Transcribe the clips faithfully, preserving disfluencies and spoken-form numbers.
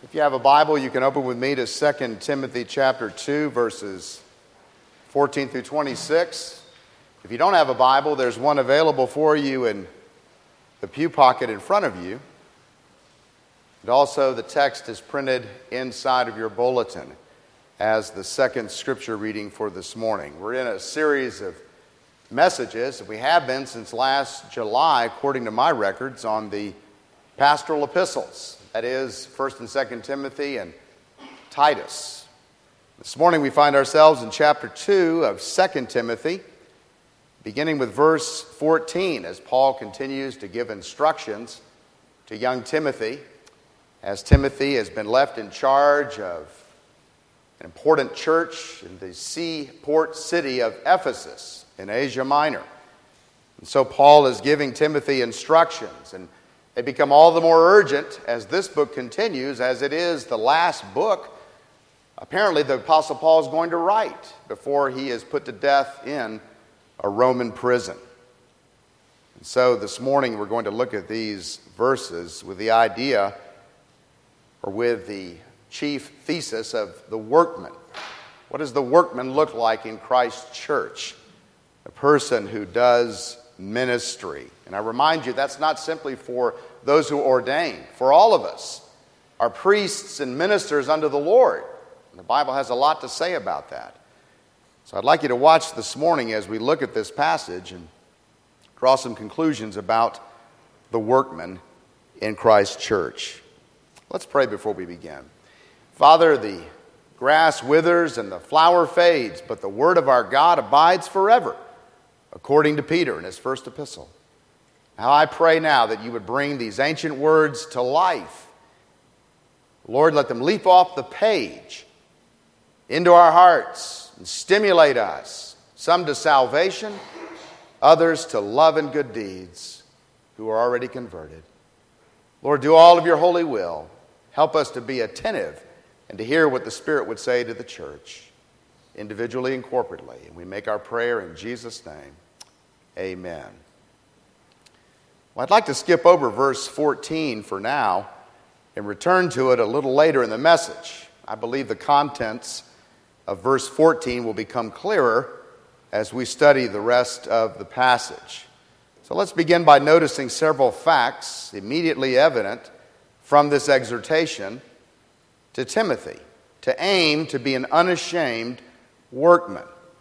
If you have a Bible, you can open with me to Second Timothy chapter two, verses fourteen through twenty-six. If you don't have a Bible, there's one available for you in the pew pocket in front of you. And also the text is printed inside of your bulletin as the second scripture reading for this morning. We're in a series of messages that we have been since last July, according to my records, on the pastoral epistles. That is, First and Second Timothy and Titus. This morning we find ourselves in chapter two of Second Timothy, beginning with verse fourteen, as Paul continues to give instructions to young Timothy, as Timothy has been left in charge of an important church in the seaport city of Ephesus in Asia Minor. And so Paul is giving Timothy instructions, and they become all the more urgent as this book continues, as it is the last book apparently the Apostle Paul is going to write before he is put to death in a Roman prison. And so this morning we're going to look at these verses with the idea, or with the chief thesis of the workman. What does the workman look like in Christ's church? A person who does ministry. And I remind you, that's not simply for those who ordain. For all of us are priests and ministers unto the Lord. And the Bible has a lot to say about that. So I'd like you to watch this morning as we look at this passage and draw some conclusions about the workman in Christ's church. Let's pray before we begin. Father, the grass withers and the flower fades, but the word of our God abides forever, according to Peter in his first epistle. Now I pray now that you would bring these ancient words to life. Lord, let them leap off the page into our hearts and stimulate us, some to salvation, others to love and good deeds, who are already converted. Lord, do all of your holy will. Help us to be attentive and to hear what the Spirit would say to the church, individually and corporately. And we make our prayer in Jesus' name. Amen. Well, I'd like to skip over verse fourteen for now and return to it a little later in the message. I believe the contents of verse fourteen will become clearer as we study the rest of the passage. So let's begin by noticing several facts immediately evident from this exhortation to Timothy, to aim to be an unashamed workman.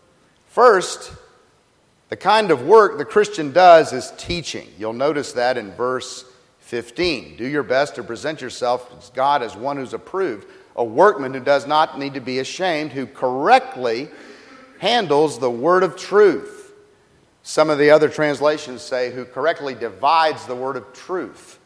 First, the kind of work the Christian does is teaching. You'll notice that in verse fifteen. Do your best to present yourself as God as one who's approved, a workman who does not need to be ashamed, who correctly handles the word of truth. Some of the other translations say who correctly divides the word of truth.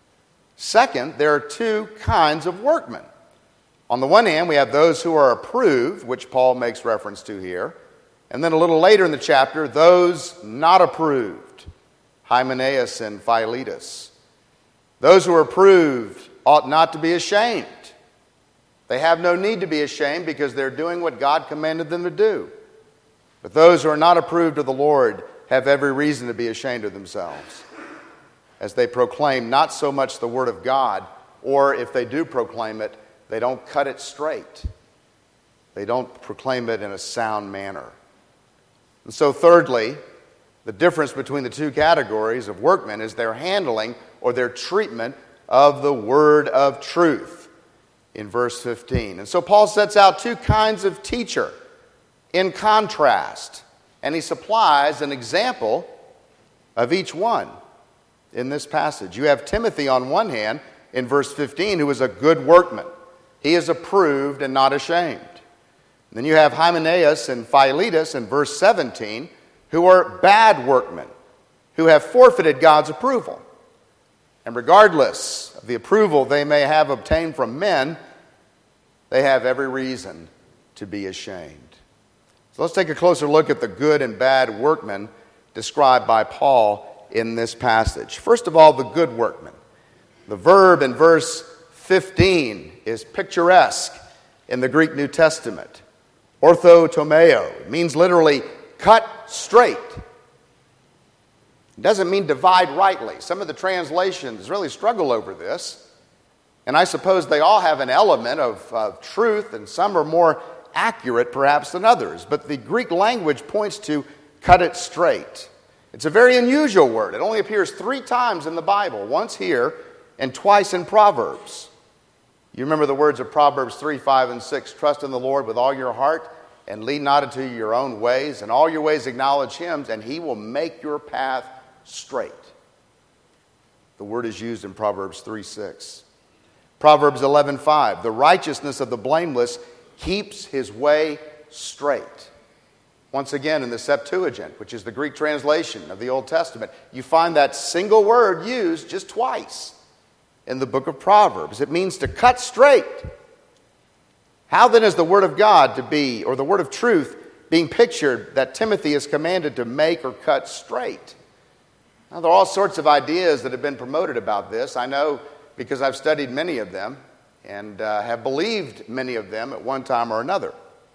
Second, there are two kinds of workmen. On the one hand, we have those who are approved, which Paul makes reference to here. And then a little later in the chapter, those not approved, Hymenaeus and Philetus. Those who are approved ought not to be ashamed. They have no need to be ashamed because they're doing what God commanded them to do. But those who are not approved of the Lord have every reason to be ashamed of themselves, as they proclaim not so much the word of God, or if they do proclaim it, they don't cut it straight. They don't proclaim it in a sound manner. And so thirdly, the difference between the two categories of workmen is their handling or their treatment of the word of truth in verse fifteen. And so Paul sets out two kinds of teacher in contrast, and he supplies an example of each one in this passage. You have Timothy on one hand in verse fifteen, who is a good workman. He is approved and not ashamed. And then you have Hymenaeus and Philetus in verse seventeen, who are bad workmen, who have forfeited God's approval. And regardless of the approval they may have obtained from men, they have every reason to be ashamed. So let's take a closer look at the good and bad workmen described by Paul in this passage. First of all, the good workman. The verb in verse fifteen is picturesque in the Greek New Testament. Orthotomeo. It means literally cut straight. It doesn't mean divide rightly. Some of the translations really struggle over this. And I suppose they all have an element of, of truth, and some are more accurate perhaps than others. But the Greek language points to cut it straight. It's a very unusual word. It only appears three times in the Bible, once here and twice in Proverbs. You remember the words of Proverbs three, five, and six. Trust in the Lord with all your heart and lean not into your own ways. In all your ways acknowledge him, and he will make your path straight. The word is used in Proverbs three, six. Proverbs eleven, five. The righteousness of the blameless keeps his way straight. Once again, in the Septuagint, which is the Greek translation of the Old Testament, you find that single word used just twice in the book of Proverbs. It means to cut straight. How then is the word of God to be, or the word of truth, being pictured that Timothy is commanded to make or cut straight? Now, there are all sorts of ideas that have been promoted about this. I know because I've studied many of them and uh, have believed many of them at one time or another.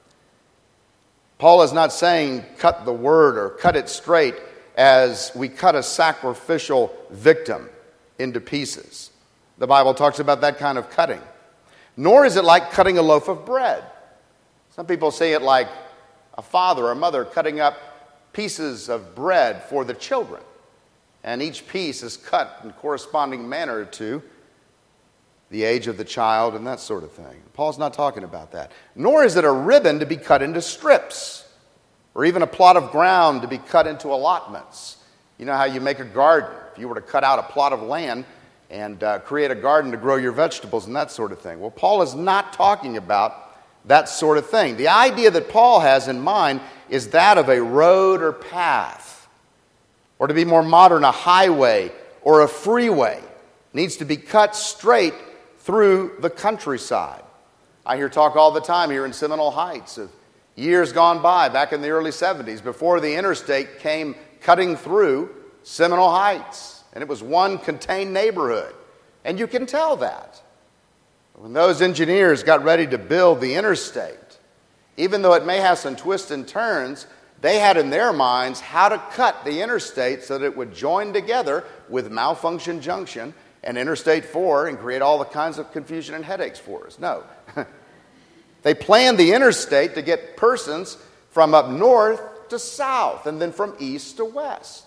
Paul is not saying cut the word or cut it straight as we cut a sacrificial victim into pieces. The Bible talks about that kind of cutting. Nor is it like cutting a loaf of bread. Some people say it like a father or a mother cutting up pieces of bread for the children. And each piece is cut in corresponding manner to the age of the child and that sort of thing. Paul's not talking about that. Nor is it a ribbon to be cut into strips, or even a plot of ground to be cut into allotments. You know how you make a garden. If you were to cut out a plot of land and uh, create a garden to grow your vegetables and that sort of thing. Well, Paul is not talking about that sort of thing. The idea that Paul has in mind is that of a road or path, or to be more modern, a highway or a freeway. It needs to be cut straight through the countryside. I hear talk all the time here in Seminole Heights of years gone by, back in the early seventies, before the interstate came cutting through Seminole Heights. And it was one contained neighborhood. And you can tell that. When those engineers got ready to build the interstate, even though it may have some twists and turns, they had in their minds how to cut the interstate so that it would join together with Malfunction Junction and Interstate four and create all the kinds of confusion and headaches for us. No. They planned the interstate to get persons from up north to south and then from east to west.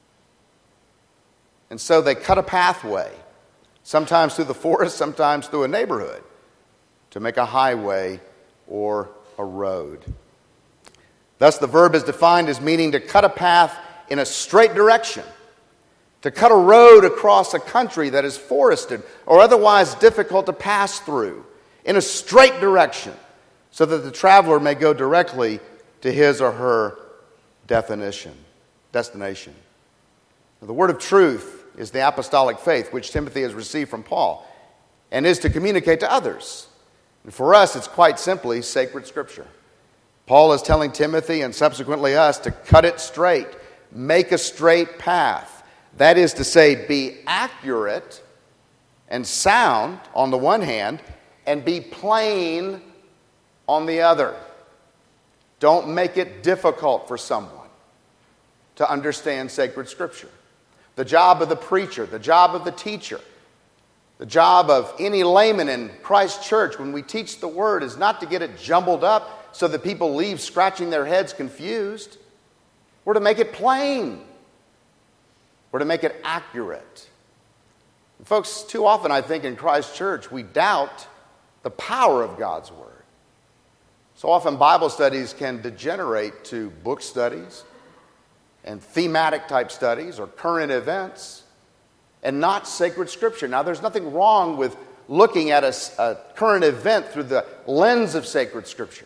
And so they cut a pathway, sometimes through the forest, sometimes through a neighborhood, to make a highway or a road. Thus, the verb is defined as meaning to cut a path in a straight direction, to cut a road across a country that is forested or otherwise difficult to pass through in a straight direction so that the traveler may go directly to his or her definition, destination. Now, the word of truth is the apostolic faith which Timothy has received from Paul and is to communicate to others. And for us, it's quite simply sacred Scripture. Paul is telling Timothy and subsequently us to cut it straight, make a straight path. That is to say, be accurate and sound on the one hand, and be plain on the other. Don't make it difficult for someone to understand sacred Scripture. The job of the preacher, the job of the teacher, the job of any layman in Christ's church when we teach the Word is not to get it jumbled up so that people leave scratching their heads confused. We're to make it plain. We're to make it accurate. And folks, too often I think in Christ's church we doubt the power of God's Word. So often Bible studies can degenerate to book studies and thematic type studies or current events and not sacred Scripture. Now, there's nothing wrong with looking at a, a current event through the lens of sacred Scripture.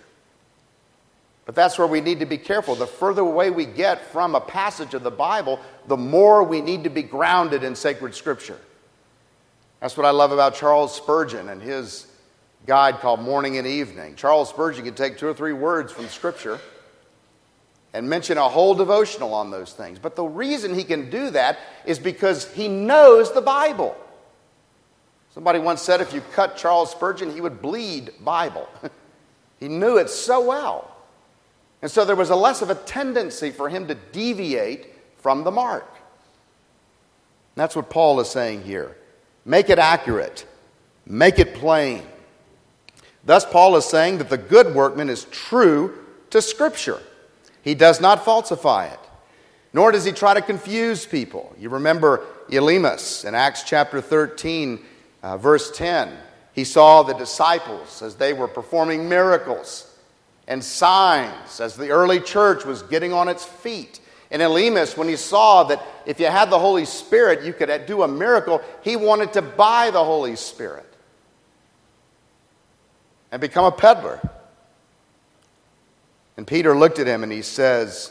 But that's where we need to be careful. The further away we get from a passage of the Bible, the more we need to be grounded in sacred Scripture. That's what I love about Charles Spurgeon and his guide called Morning and Evening. Charles Spurgeon could take two or three words from Scripture and mention a whole devotional on those things. But the reason he can do that is because he knows the Bible. Somebody once said if you cut Charles Spurgeon, he would bleed Bible. He knew it so well. And so there was a less of a tendency for him to deviate from the mark. That's what Paul is saying here. Make it accurate. Make it plain. Thus, Paul is saying that the good workman is true to Scripture. He does not falsify it, nor does he try to confuse people. You remember Elymas in Acts chapter thirteen, uh, verse ten. He saw the disciples as they were performing miracles and signs as the early church was getting on its feet. And Elymas, when he saw that if you had the Holy Spirit, you could do a miracle, he wanted to buy the Holy Spirit and become a peddler. And Peter looked at him and he says,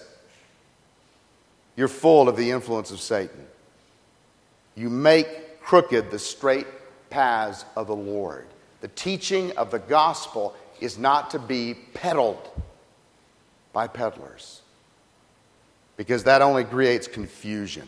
"You're full of the influence of Satan. You make crooked the straight paths of the Lord." The teaching of the gospel is not to be peddled by peddlers, because that only creates confusion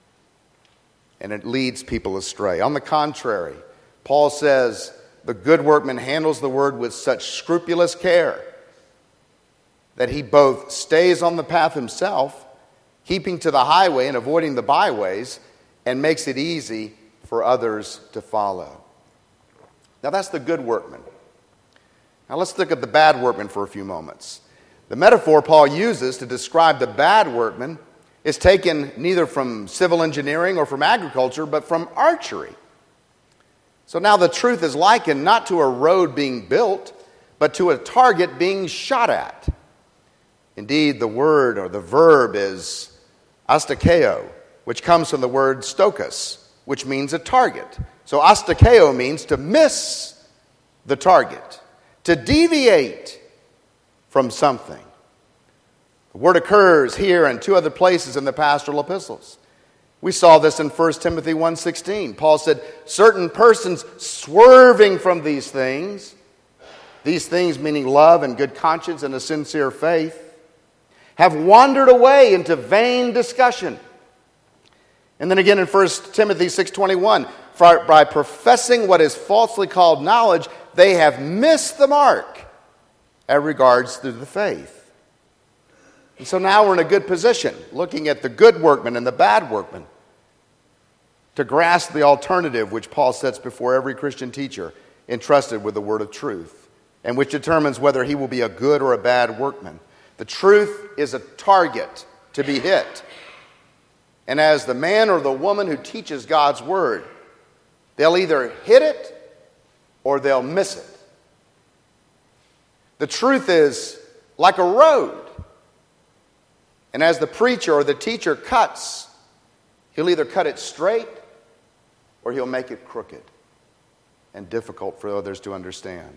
and it leads people astray. On the contrary, Paul says the good workman handles the word with such scrupulous care that he both stays on the path himself, keeping to the highway and avoiding the byways, and makes it easy for others to follow. Now that's the good workman. Now let's look at the bad workman for a few moments. The metaphor Paul uses to describe the bad workman is taken neither from civil engineering or from agriculture, but from archery. So now the truth is likened not to a road being built, but to a target being shot at. Indeed, the word or the verb is astakeo, which comes from the word stokas, which means a target. So astakeo means to miss the target, to deviate from something. The word occurs here and two other places in the pastoral epistles. We saw this in First Timothy one sixteen. Paul said, certain persons swerving from these things, these things meaning love and good conscience and a sincere faith, have wandered away into vain discussion. And then again in First Timothy six twenty-one, for by professing what is falsely called knowledge, they have missed the mark as regards to the faith. And so now we're in a good position, looking at the good workman and the bad workman, to grasp the alternative which Paul sets before every Christian teacher entrusted with the word of truth, and which determines whether he will be a good or a bad workman. The truth is a target to be hit. And as the man or the woman who teaches God's word, they'll either hit it or they'll miss it. The truth is like a road. And as the preacher or the teacher cuts, he'll either cut it straight or he'll make it crooked and difficult for others to understand.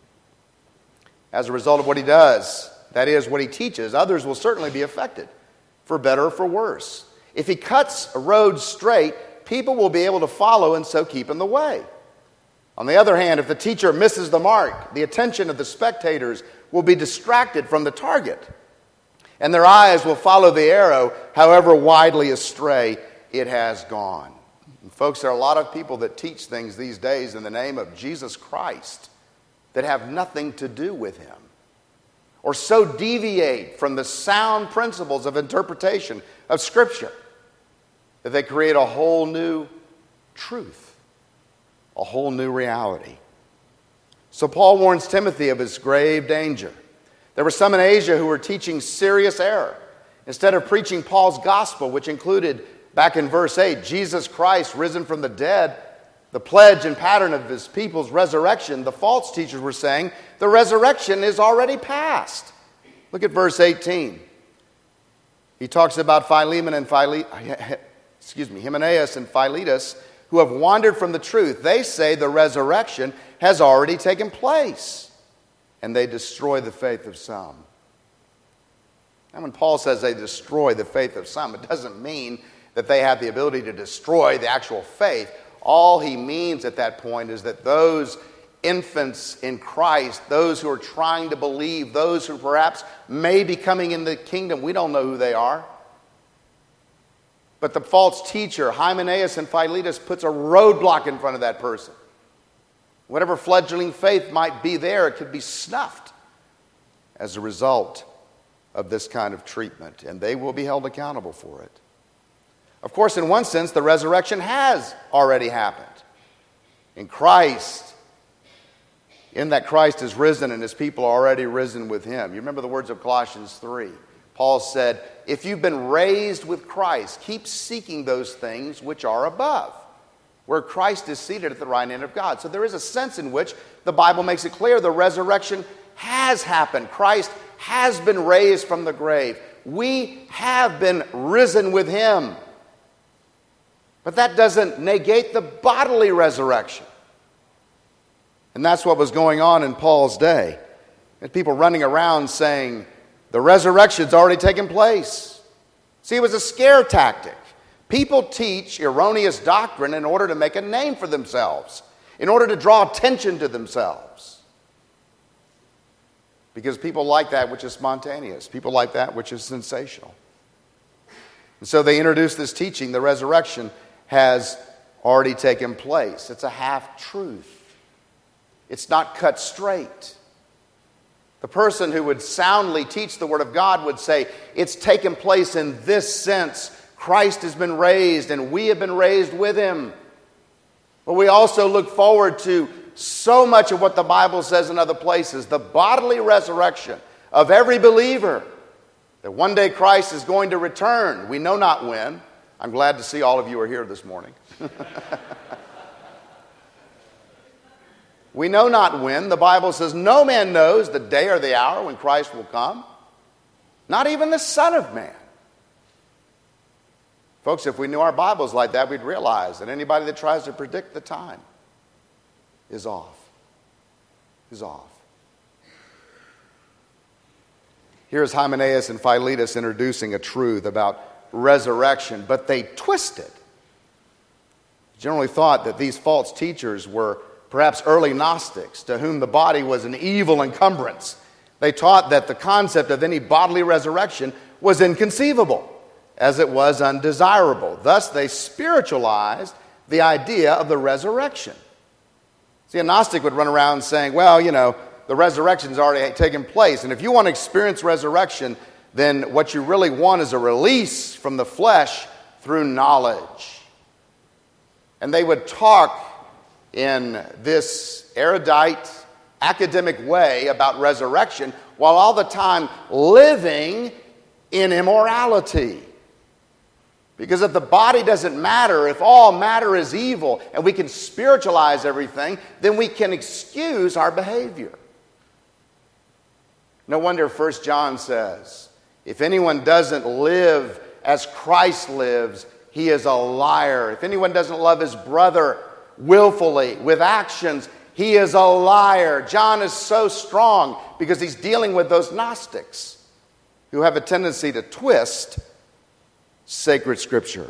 As a result of what he does, that is, what he teaches, others will certainly be affected, for better or for worse. If he cuts a road straight, people will be able to follow and so keep in the way. On the other hand, if the teacher misses the mark, the attention of the spectators will be distracted from the target, and their eyes will follow the arrow, however widely astray it has gone. And folks, there are a lot of people that teach things these days in the name of Jesus Christ that have nothing to do with him, or so deviate from the sound principles of interpretation of Scripture that they create a whole new truth, a whole new reality. So Paul warns Timothy of his grave danger. There were some in Asia who were teaching serious error. Instead of preaching Paul's gospel, which included, back in verse eight, Jesus Christ risen from the dead, the pledge and pattern of his people's resurrection, the false teachers were saying the resurrection is already past. Look at verse eighteen. He talks about Philemon and Phile- excuse me, Hymenaeus and Philetus, who have wandered from the truth. They say the resurrection has already taken place, and they destroy the faith of some. And when Paul says they destroy the faith of some, it doesn't mean that they have the ability to destroy the actual faith. All he means at that point is that those infants in Christ, those who are trying to believe, those who perhaps may be coming in the kingdom, we don't know who they are. But the false teacher, Hymenaeus and Philetus, puts a roadblock in front of that person. Whatever fledgling faith might be there, it could be snuffed as a result of this kind of treatment, and they will be held accountable for it. Of course, in one sense, the resurrection has already happened. In Christ, in that Christ is risen and his people are already risen with him. You remember the words of Colossians three. Paul said, if you've been raised with Christ, keep seeking those things which are above, where Christ is seated at the right hand of God. So there is a sense in which the Bible makes it clear the resurrection has happened. Christ has been raised from the grave. We have been risen with him. But that doesn't negate the bodily resurrection. And that's what was going on in Paul's day. And people running around saying, the resurrection's already taken place. See, it was a scare tactic. People teach erroneous doctrine in order to make a name for themselves, in order to draw attention to themselves. Because people like that which is spontaneous. People like that which is sensational. And so they introduced this teaching, the resurrection has already taken place. It's a half-truth. It's not cut straight. The person who would soundly teach the Word of God would say, it's taken place in this sense. Christ has been raised and we have been raised with him. But we also look forward to so much of what the Bible says in other places, the bodily resurrection of every believer, that one day Christ is going to return. We know not when. I'm glad to see all of you are here this morning. We know not when. The Bible says no man knows the day or the hour when Christ will come. Not even the Son of Man. Folks, if we knew our Bibles like that, we'd realize that anybody that tries to predict the time is off. Is off. Here's Hymenaeus and Philetus introducing a truth about resurrection, but they twist it. Generally thought that these false teachers were perhaps early Gnostics, to whom the body was an evil encumbrance. They taught that the concept of any bodily resurrection was inconceivable, as it was undesirable. Thus, they spiritualized the idea of the resurrection. See, a Gnostic would run around saying, well, you know, the resurrection's already taken place, and if you want to experience resurrection, then what you really want is a release from the flesh through knowledge. And they would talk in this erudite, academic way about resurrection, while all the time living in immorality. Because if the body doesn't matter, if all matter is evil, and we can spiritualize everything, then we can excuse our behavior. No wonder First John says, if anyone doesn't live as Christ lives, he is a liar. If anyone doesn't love his brother willfully, with actions, he is a liar. John is so strong because he's dealing with those Gnostics who have a tendency to twist sacred Scripture.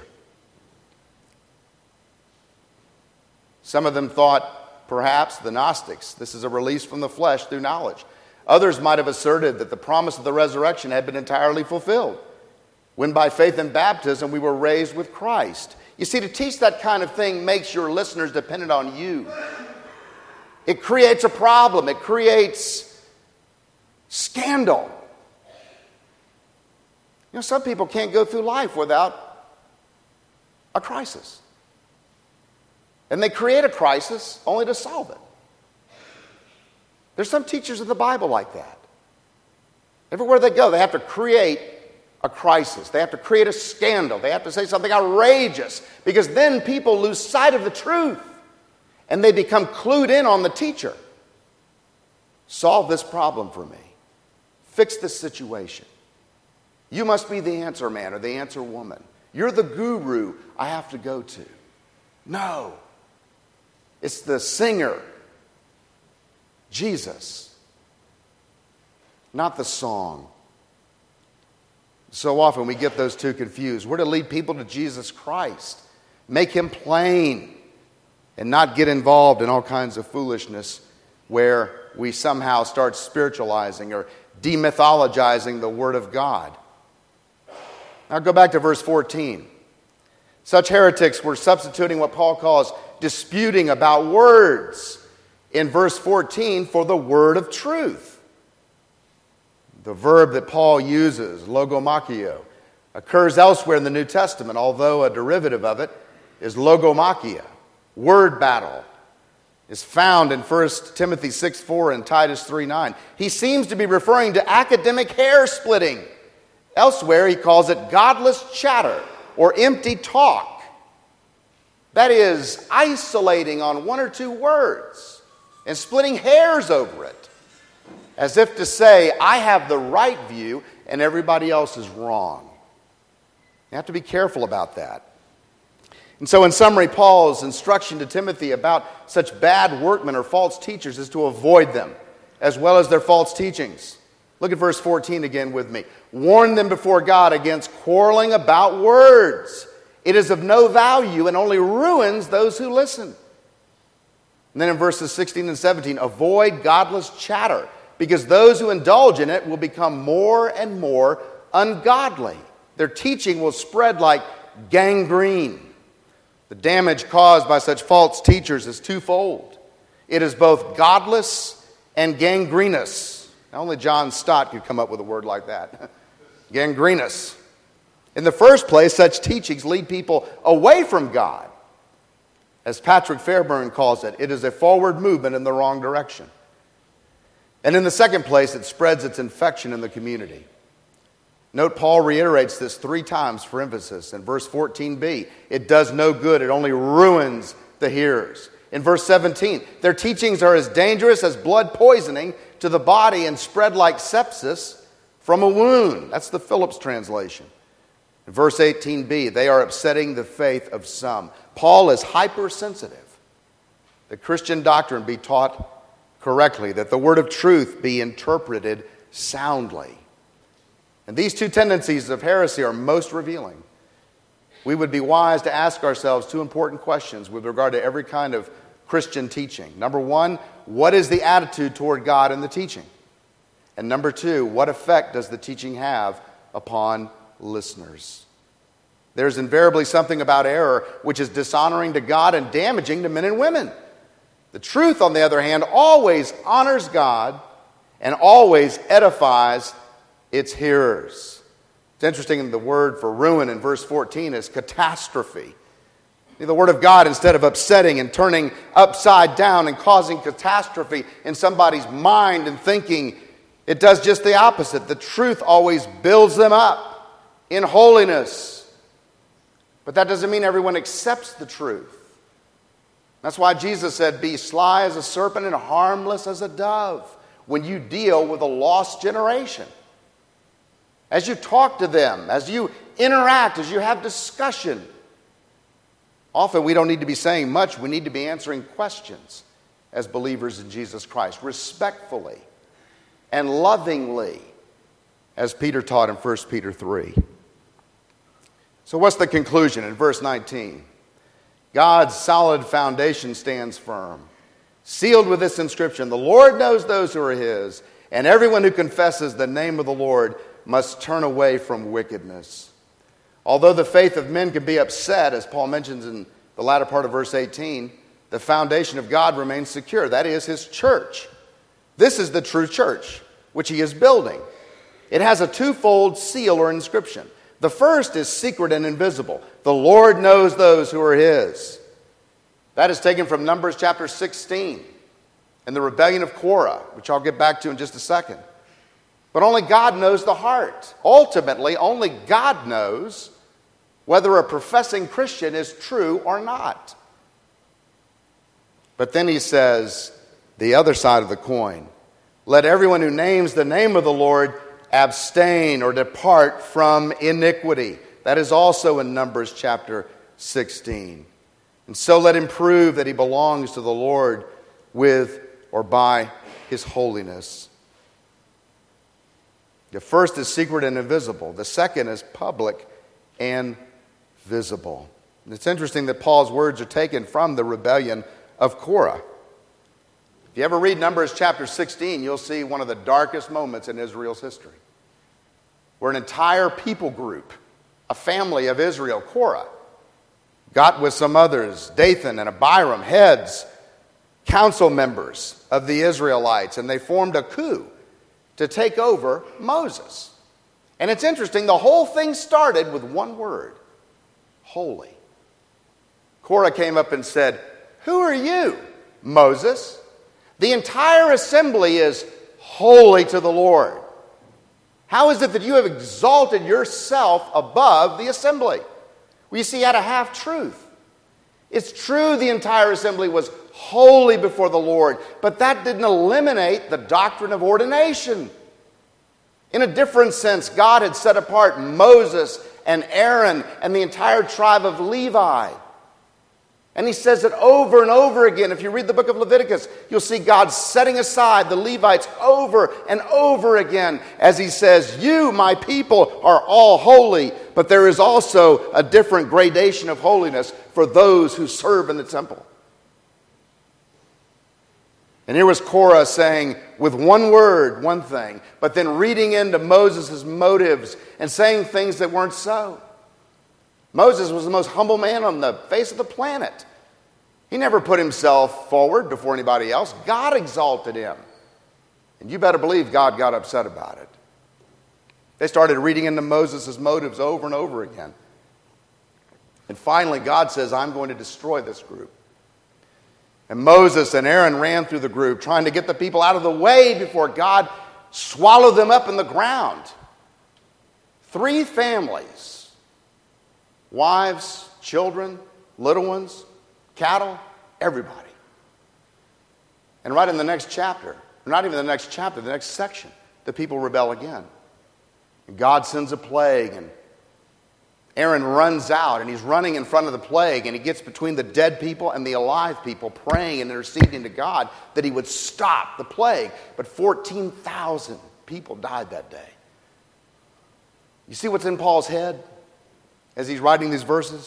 Some of them thought, perhaps, the Gnostics, this is a release from the flesh through knowledge. Others might have asserted that the promise of the resurrection had been entirely fulfilled, when by faith in baptism we were raised with Christ. You see, to teach that kind of thing makes your listeners dependent on you. It creates a problem. It creates scandal. You know, some people can't go through life without a crisis. And they create a crisis only to solve it. There's some teachers of the Bible like that. Everywhere they go, they have to create a crisis. They have to create a scandal. They have to say something outrageous, because then people lose sight of the truth and they become clued in on the teacher. Solve this problem for me. Fix this situation. You must be the answer man or the answer woman. You're the guru I have to go to. No. It's the singer, Jesus, not the song. So often we get those two confused. We're to lead people to Jesus Christ, make him plain, and not get involved in all kinds of foolishness where we somehow start spiritualizing or demythologizing the Word of God. Now go back to verse fourteen. Such heretics were substituting what Paul calls disputing about words in verse fourteen for the word of truth. The verb that Paul uses, logomachio, occurs elsewhere in the New Testament, although a derivative of it is logomachia, word battle. is found in First Timothy six four and Titus three nine. He seems to be referring to academic hair splitting. Elsewhere, he calls it godless chatter or empty talk. That is, isolating on one or two words and splitting hairs over it, as if to say, I have the right view and everybody else is wrong. You have to be careful about that. And so in summary, Paul's instruction to Timothy about such bad workmen or false teachers is to avoid them, as well as their false teachings. Look at verse fourteen again with me. Warn them before God against quarreling about words. It is of no value and only ruins those who listen. And then in verses sixteen and seventeen, avoid godless chatter, because those who indulge in it will become more and more ungodly. Their teaching will spread like gangrene. The damage caused by such false teachers is twofold. It is both godless and gangrenous. Now, only John Stott could come up with a word like that. Gangrenous. In the first place, such teachings lead people away from God. As Patrick Fairburn calls it, it is a forward movement in the wrong direction. And in the second place, it spreads its infection in the community. Note Paul reiterates this three times for emphasis. In verse fourteen b, it does no good, it only ruins the hearers. In verse seventeen, their teachings are as dangerous as blood poisoning to the body and spread like sepsis from a wound. That's the Phillips translation. In verse eighteen b, they are upsetting the faith of some. Paul is hypersensitive that Christian doctrine be taught correctly, that the word of truth be interpreted soundly. And these two tendencies of heresy are most revealing. We would be wise to ask ourselves two important questions with regard to every kind of Christian teaching. Number one, what is the attitude toward God in the teaching? And number two, what effect does the teaching have upon listeners? There's invariably something about error which is dishonoring to God and damaging to men and women. The truth, on the other hand, always honors God and always edifies its hearers. It's interesting, the word for ruin in verse fourteen is catastrophe. The word of God, instead of upsetting and turning upside down and causing catastrophe in somebody's mind and thinking, it does just the opposite. The truth always builds them up in holiness. But that doesn't mean everyone accepts the truth. That's why Jesus said, be sly as a serpent and harmless as a dove when you deal with a lost generation. As you talk to them, as you interact, as you have discussion, often we don't need to be saying much. We need to be answering questions as believers in Jesus Christ, respectfully and lovingly, as Peter taught in First Peter three. So what's the conclusion in verse nineteen? God's solid foundation stands firm, sealed with this inscription, the Lord knows those who are his, and everyone who confesses the name of the Lord must turn away from wickedness. Although the faith of men can be upset, as Paul mentions in the latter part of verse eighteen, the foundation of God remains secure. That is his church. This is the true church, which he is building. It has a twofold seal or inscription. The first is secret and invisible. The Lord knows those who are his. That is taken from Numbers chapter sixteen and the rebellion of Korah, which I'll get back to in just a second. But only God knows the heart. Ultimately, only God knows whether a professing Christian is true or not. But then he says, the other side of the coin, let everyone who names the name of the Lord abstain or depart from iniquity. That is also in Numbers chapter sixteen. And so let him prove that he belongs to the Lord with or by his holiness. The first is secret and invisible. The second is public and visible. And it's interesting that Paul's words are taken from the rebellion of Korah. If you ever read Numbers chapter sixteen, you'll see one of the darkest moments in Israel's history, where an entire people group, a family of Israel, Korah, got with some others, Dathan and Abiram, heads, council members of the Israelites, and they formed a coup to take over Moses. And it's interesting, the whole thing started with one word, holy. Korah came up and said, who are you, Moses. The entire assembly is holy to the Lord. How is it that you have exalted yourself above the assembly? Well, you see, he had a half-truth. It's true the entire assembly was holy before the Lord, but that didn't eliminate the doctrine of ordination. In a different sense, God had set apart Moses and Aaron and the entire tribe of Levi. And he says it over and over again. If you read the book of Leviticus, you'll see God setting aside the Levites over and over again as he says, you, my people, are all holy, but there is also a different gradation of holiness for those who serve in the temple. And here was Korah saying with one word, one thing, but then reading into Moses' motives and saying things that weren't so. Moses was the most humble man on the face of the planet. He never put himself forward before anybody else. God exalted him. And you better believe God got upset about it. They started reading into Moses' motives over and over again. And finally, God says, I'm going to destroy this group. And Moses and Aaron ran through the group, trying to get the people out of the way before God swallowed them up in the ground. Three families, wives, children, little ones, cattle, everybody. And right in the next chapter, not even the next chapter, the next section, the people rebel again. And God sends a plague, and Aaron runs out, and he's running in front of the plague, and he gets between the dead people and the alive people, praying and interceding to God that he would stop the plague. But fourteen thousand people died that day. You see what's in Paul's head as he's writing these verses?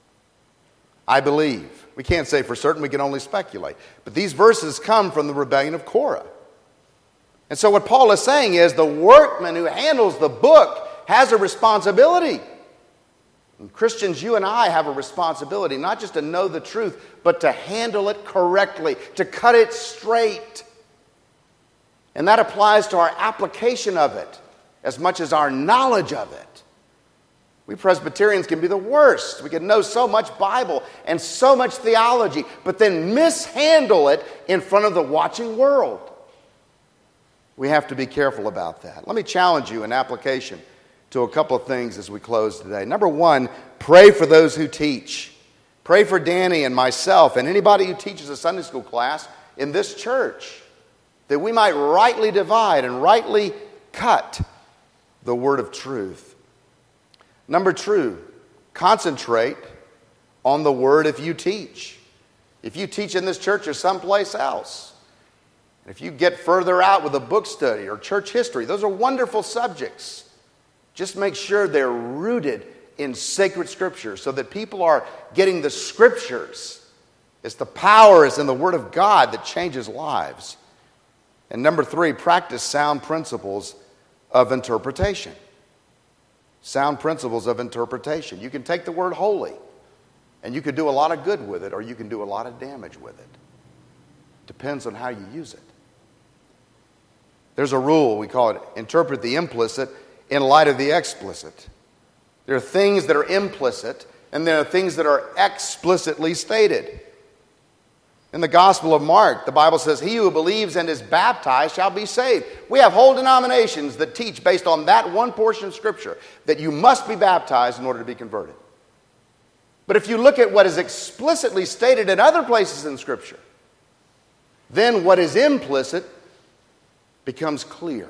I believe. We can't say for certain, we can only speculate. But these verses come from the rebellion of Korah. And so what Paul is saying is the workman who handles the book has a responsibility. And Christians, you and I have a responsibility, not just to know the truth, but to handle it correctly, to cut it straight. And that applies to our application of it as much as our knowledge of it. We Presbyterians can be the worst. We can know so much Bible and so much theology, but then mishandle it in front of the watching world. We have to be careful about that. Let me challenge you in application to a couple of things as we close today. Number one, pray for those who teach. Pray for Danny and myself and anybody who teaches a Sunday school class in this church, that we might rightly divide and rightly cut the word of truth. Number two, concentrate on the word if you teach. If you teach in this church or someplace else, if you get further out with a book study or church history, those are wonderful subjects. Just make sure they're rooted in sacred scripture so that people are getting the scriptures. It's the power is in the word of God that changes lives. And number three, practice sound principles of interpretation. Sound principles of interpretation. You can take the word holy and you can do a lot of good with it, or you can do a lot of damage with it. Depends on how you use it. There's a rule, we call it interpret the implicit in light of the explicit. There are things that are implicit and there are things that are explicitly stated. In the Gospel of Mark, the Bible says, he who believes and is baptized shall be saved. We have whole denominations that teach based on that one portion of Scripture that you must be baptized in order to be converted. But if you look at what is explicitly stated in other places in Scripture, then what is implicit becomes clear.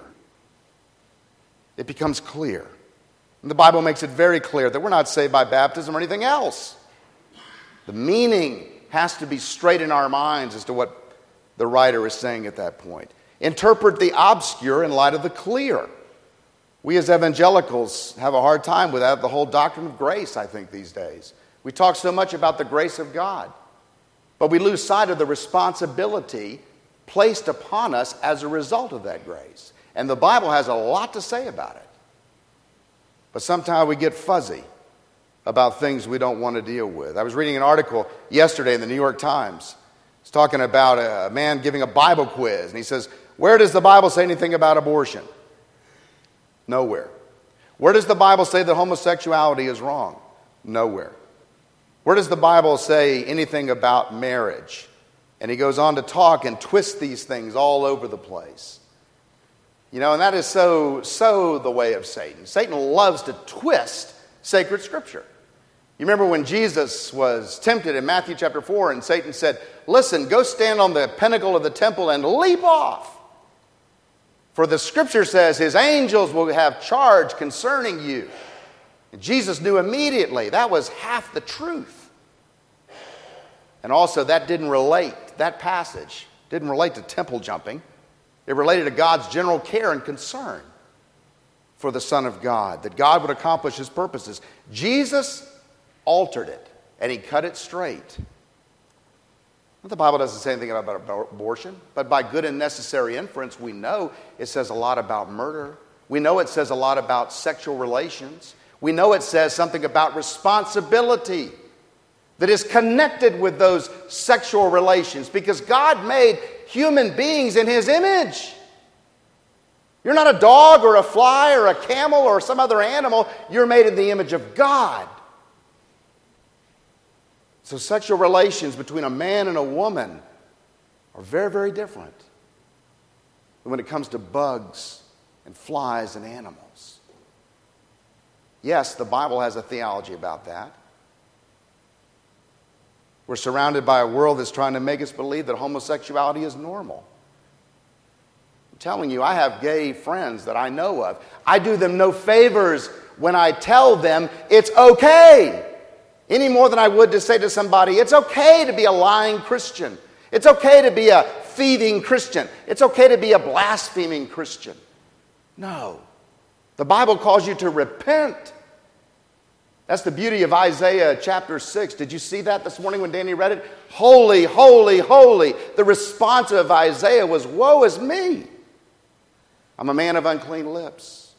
It becomes clear. And the Bible makes it very clear that we're not saved by baptism or anything else. The meaning has to be straight in our minds as to what the writer is saying at that point. Interpret the obscure in light of the clear. We as evangelicals have a hard time without the whole doctrine of grace, I think, these days. We talk so much about the grace of God, but we lose sight of the responsibility placed upon us as a result of that grace. And the Bible has a lot to say about it. But sometimes we get fuzzy about things we don't want to deal with. I was reading an article yesterday in the New York Times. It's talking about a man giving a Bible quiz. And he says, where does the Bible say anything about abortion? Nowhere. Where does the Bible say that homosexuality is wrong? Nowhere. Where does the Bible say anything about marriage And he goes on to talk and twist these things all over the place. You know, and that is so, so the way of Satan. Satan loves to twist sacred scripture. You remember when Jesus was tempted in Matthew chapter four, and Satan said, listen, go stand on the pinnacle of the temple and leap off. For the scripture says his angels will have charge concerning you. And Jesus knew immediately that was half the truth. And also that didn't relate, that passage didn't relate to temple jumping. It related to God's general care and concern for the Son of God, that God would accomplish his purposes. Jesus altered it, and he cut it straight. The Bible doesn't say anything about abortion, but by good and necessary inference, we know it says a lot about murder. We know it says a lot about sexual relations. We know it says something about responsibility that is connected with those sexual relations, because God made human beings in his image. You're not a dog or a fly or a camel or some other animal. You're made in the image of God. So sexual relations between a man and a woman are very, very different than when it comes to bugs and flies and animals. Yes, the Bible has a theology about that. We're surrounded by a world that's trying to make us believe that homosexuality is normal. I'm telling you, I have gay friends that I know of. I do them no favors when I tell them it's okay. Any more than I would to say to somebody, it's okay to be a lying Christian. It's okay to be a thieving Christian. It's okay to be a blaspheming Christian. No. The Bible calls you to repent. That's the beauty of Isaiah chapter six. Did you see that this morning when Danny read it? Holy, holy, holy. The response of Isaiah was, woe is me. I'm a man of unclean lips.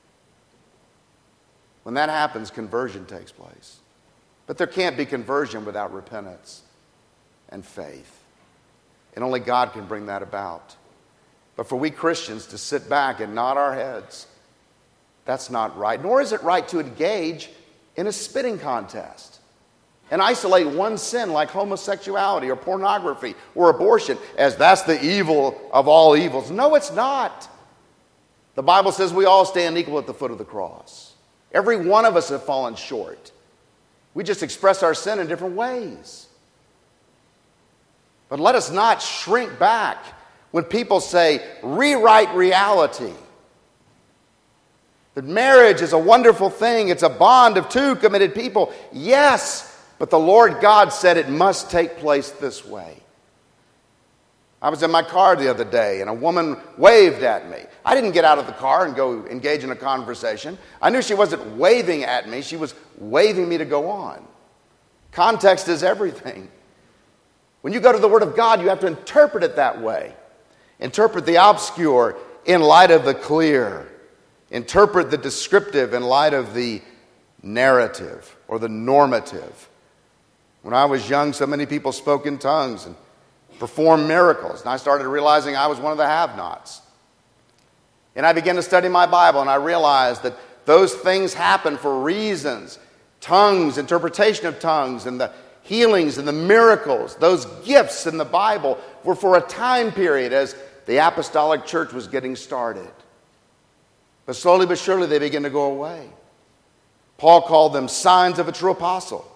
When that happens, conversion takes place. But there can't be conversion without repentance and faith. And only God can bring that about. But for we Christians to sit back and nod our heads, that's not right. Nor is it right to engage in a spitting contest and isolate one sin like homosexuality or pornography or abortion as that's the evil of all evils. No, it's not. The Bible says we all stand equal at the foot of the cross. Every one of us have fallen short. We just express our sin in different ways. But let us not shrink back when people say, rewrite reality. That marriage is a wonderful thing. It's a bond of two committed people. Yes, but the Lord God said it must take place this way. I was in my car the other day and a woman waved at me. I didn't get out of the car and go engage in a conversation. I knew she wasn't waving at me. She was waving me to go on. Context is everything. When you go to the Word of God, you have to interpret it that way. Interpret the obscure in light of the clear. Interpret the descriptive in light of the narrative or the normative. When I was young, so many people spoke in tongues and performed miracles. And I started realizing I was one of the have-nots. And I began to study my Bible, and I realized that those things happen for reasons. Tongues, interpretation of tongues, and the healings and the miracles, those gifts in the Bible were for a time period as the apostolic church was getting started. But slowly but surely they begin to go away. Paul called them signs of a true apostle.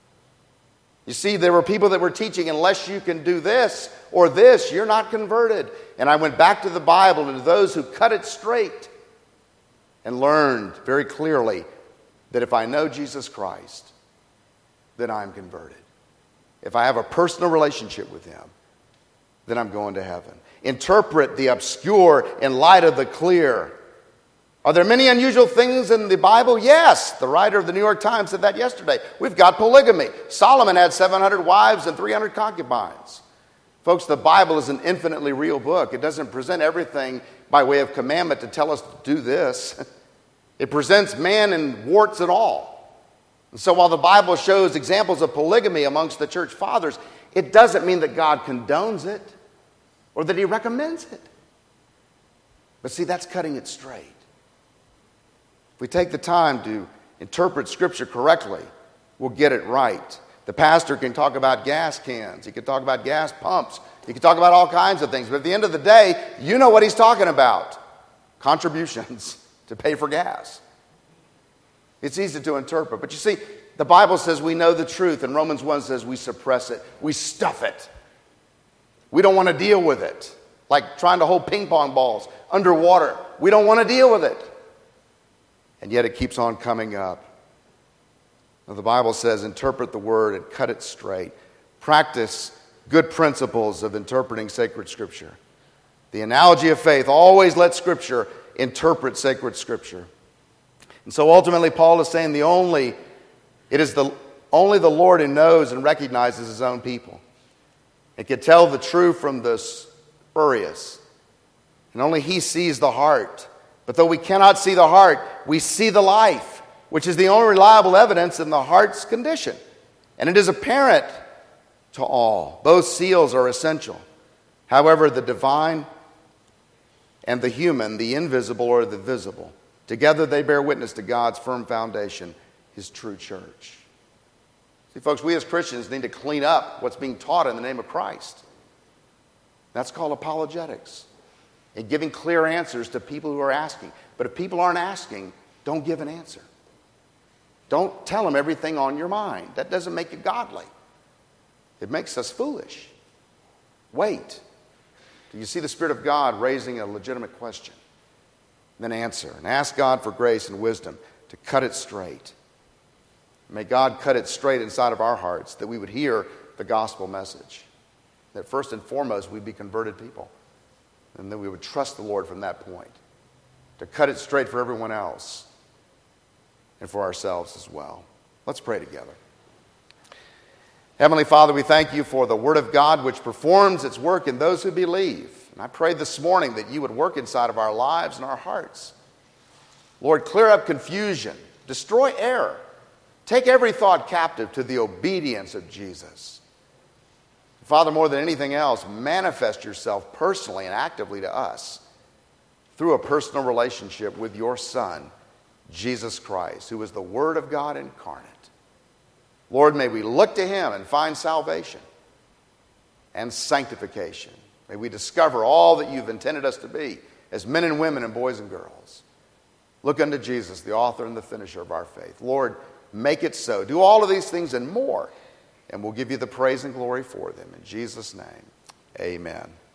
You see, there were people that were teaching, unless you can do this or this, you're not converted. And I went back to the Bible and to those who cut it straight and learned very clearly that if I know Jesus Christ, then I'm converted. If I have a personal relationship with him, then I'm going to heaven. Interpret the obscure in light of the clear. Are there many unusual things in the Bible? Yes. The writer of the New York Times said that yesterday. We've got polygamy. Solomon had seven hundred wives and three hundred concubines. Folks, the Bible is an infinitely real book. It doesn't present everything by way of commandment to tell us to do this. It presents man in warts and all. And so while the Bible shows examples of polygamy amongst the church fathers, it doesn't mean that God condones it or that he recommends it. But see, that's cutting it straight. If we take the time to interpret Scripture correctly, we'll get it right. The pastor can talk about gas cans. He can talk about gas pumps. He can talk about all kinds of things. But at the end of the day, you know what he's talking about. Contributions to pay for gas. It's easy to interpret. But you see, the Bible says we know the truth, and Romans one says we suppress it. We stuff it. We don't want to deal with it. Like trying to hold ping pong balls underwater. We don't want to deal with it. And yet it keeps on coming up. Now, the Bible says interpret the word and cut it straight. Practice good principles of interpreting sacred scripture. The analogy of faith, always let scripture interpret sacred scripture. And so ultimately Paul is saying the only, it is the only the Lord who knows and recognizes his own people. It can tell the true from the spurious. And only he sees the heart. But though we cannot see the heart, we see the life, which is the only reliable evidence in the heart's condition. And it is apparent to all. Both seals are essential. However, the divine and the human, the invisible or the visible, together they bear witness to God's firm foundation, his true church. See, folks, we as Christians need to clean up what's being taught in the name of Christ. That's called apologetics. And giving clear answers to people who are asking. But if people aren't asking, don't give an answer. Don't tell them everything on your mind. That doesn't make you godly. It makes us foolish. Wait. Do you see the Spirit of God raising a legitimate question? Then answer. And ask God for grace and wisdom to cut it straight. May God cut it straight inside of our hearts that we would hear the gospel message. That first and foremost we'd be converted people. And that we would trust the Lord from that point. To cut it straight for everyone else. And for ourselves as well. Let's pray together. Heavenly Father, we thank you for the Word of God which performs its work in those who believe. And I pray this morning that you would work inside of our lives and our hearts. Lord, clear up confusion. Destroy error. Take every thought captive to the obedience of Jesus. Father, more than anything else, manifest yourself personally and actively to us through a personal relationship with your Son, Jesus Christ, who is the Word of God incarnate. Lord, may we look to him and find salvation and sanctification. May we discover all that you've intended us to be as men and women and boys and girls. Look unto Jesus, the author and the finisher of our faith. Lord, make it so. Do all of these things and more, and we'll give you the praise and glory for them. In Jesus' name, amen.